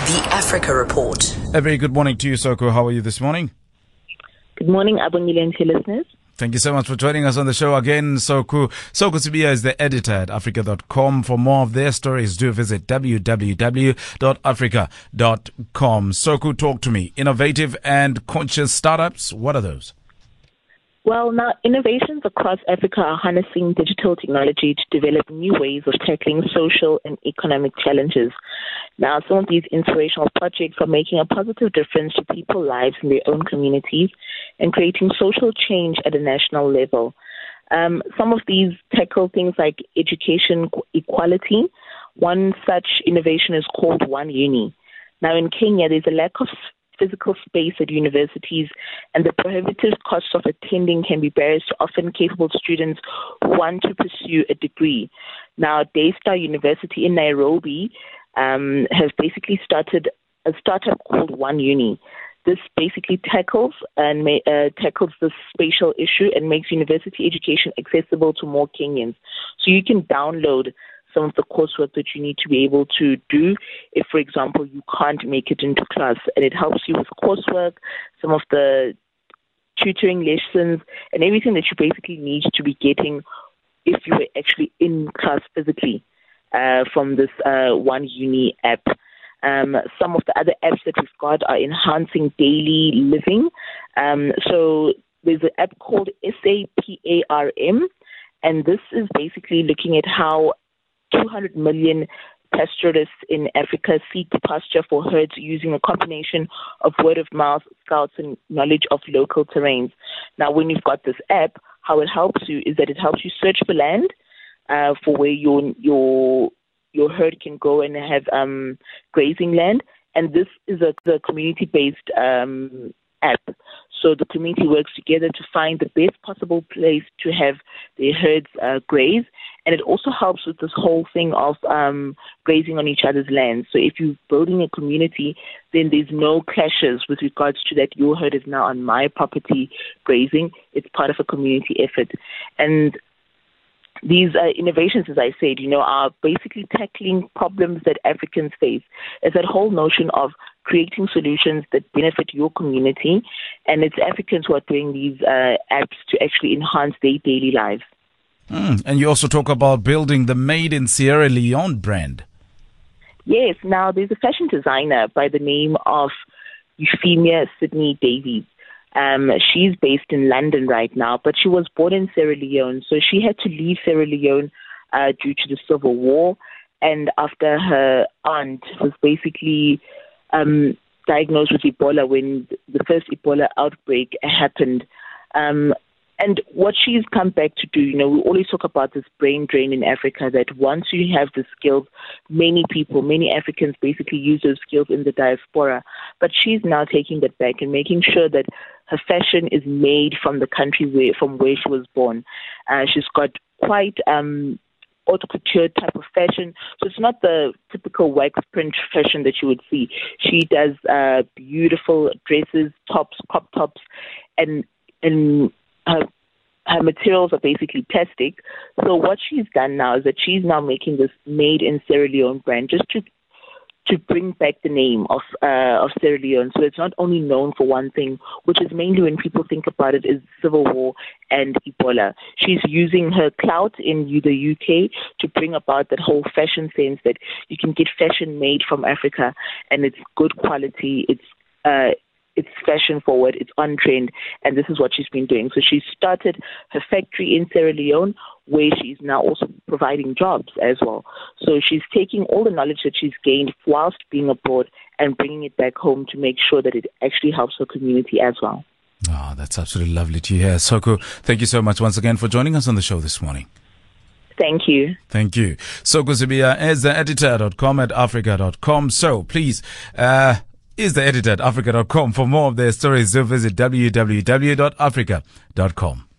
The Africa Report. A very good morning to you, Soko. How are you this morning? Good morning, Abongile and listeners. Thank you so much for joining us on the show again, Soko. Soko Sibiya is the editor at Africa.com. For more of their stories, do visit www.africa.com. Soko, talk to me. Innovative and conscious startups, what are those? Well, now, innovations across Africa are harnessing digital technology to develop new ways of tackling social and economic challenges. Now, some of these inspirational projects are making a positive difference to people's lives in their own communities and creating social change at a national level. Some of these tackle things like education equality. One such innovation is called One Uni. Now, in Kenya, there's a lack of physical space at universities, and the prohibitive costs of attending can be barriers to often capable students who want to pursue a degree. Now, Daystar University in Nairobi has basically started a startup called One Uni. This basically tackles this spatial issue and makes university education accessible to more Kenyans. So you can download some of the coursework that you need to be able to do if, for example, you can't make it into class. And it helps you with coursework, some of the tutoring lessons, and everything that you basically need to be getting if you were actually in class physically from this One Uni app. Some of the other apps that we've got are enhancing daily living. So there's an app called SAPARM, and this is basically looking at how 200 million pastoralists in Africa seek pasture for herds using a combination of word of mouth, scouts, and knowledge of local terrains. Now, when you've got this app, how it helps you is that it helps you search for land for where your herd can go and have grazing land. And this is a community-based app. So the community works together to find the best possible place to have their herds graze. And it also helps with this whole thing of grazing on each other's land. So if you're building a community, then there's no clashes with regards to that your herd is now on my property grazing. It's part of a community effort. And these innovations, as I said, are basically tackling problems that Africans face. It's that whole notion of creating solutions that benefit your community, and it's Africans who are doing these apps to actually enhance their daily lives. And you also talk about building the Made in Sierra Leone brand. Yes. Now, there's a fashion designer by the name of Euphemia Sydney Davies. She's based in London right now, but she was born in Sierra Leone, so she had to leave Sierra Leone due to the civil war, and after her aunt was basically diagnosed with Ebola when the first Ebola outbreak happened. And what she's come back to do, we always talk about this brain drain in Africa, that once you have the skills, many Africans basically use those skills in the diaspora. But she's now taking that back and making sure that her fashion is made from the country from where she was born. She's got quite haute couture type of fashion. So it's not the typical wax print fashion that you would see. She does beautiful dresses, tops, crop tops, and her materials are basically plastic. So what she's done now is that she's now making this Made in Sierra Leone brand just to bring back the name of Sierra Leone. So it's not only known for one thing, which is mainly when people think about it is civil war and Ebola. She's using her clout in the UK to bring about that whole fashion sense that you can get fashion made from Africa and it's good quality, it's fashion forward, it's on trend, and this is what she's been doing. So she started her factory in Sierra Leone, where she's now also providing jobs as well. So she's taking all the knowledge that she's gained whilst being abroad and bringing it back home to make sure that it actually helps her community as well. Oh, that's absolutely lovely to hear. Soko, thank you so much once again for joining us on the show this morning. Thank you. Thank you. Soko Sibiya is the editor.com at Africa.com. So please, is the editor at Africa.com. For more of their stories, do visit www.africa.com.